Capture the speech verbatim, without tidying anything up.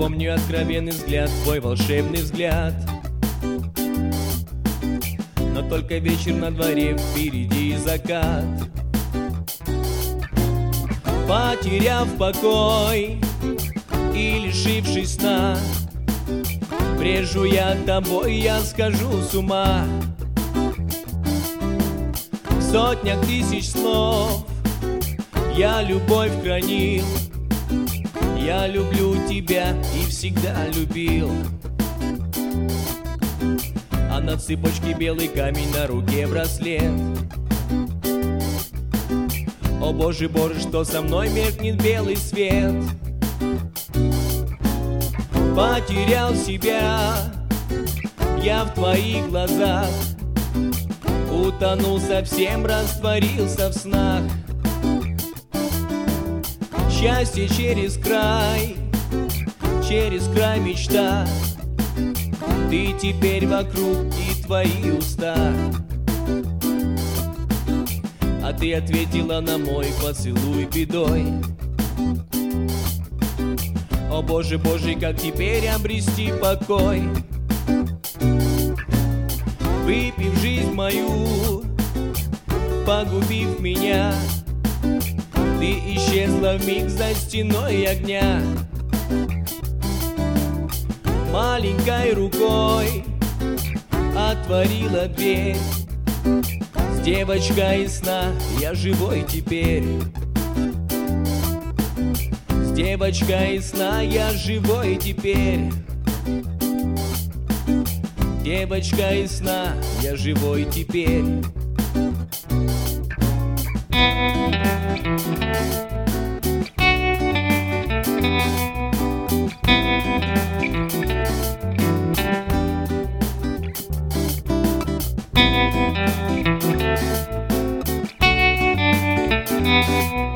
помню откровенный взгляд, твой волшебный взгляд. Но только вечер на дворе, впереди закат. Потеряв покой и лишившись сна, брежу я тобой, я схожу с ума. В сотнях тысяч слов я любовь хранил. Я люблю тебя и всегда любил. А на цепочке белый камень, на руке браслет. О боже, боже, что со мной меркнет белый свет. Потерял себя я в твоих глазах, утонул совсем, растворился в снах. Счастье через край, через край мечта. Ты теперь вокруг и твои уста. А ты ответила на мой поцелуй бедой. О боже, боже, как теперь обрести покой? Выпив жизнь мою, погубив меня, ты исчезла вмиг за стеной огня. Маленькой рукой отворила дверь. С девочкой из сна я живой теперь. С девочкой из сна я живой теперь. Девочка из сна я живой теперь. Thank you.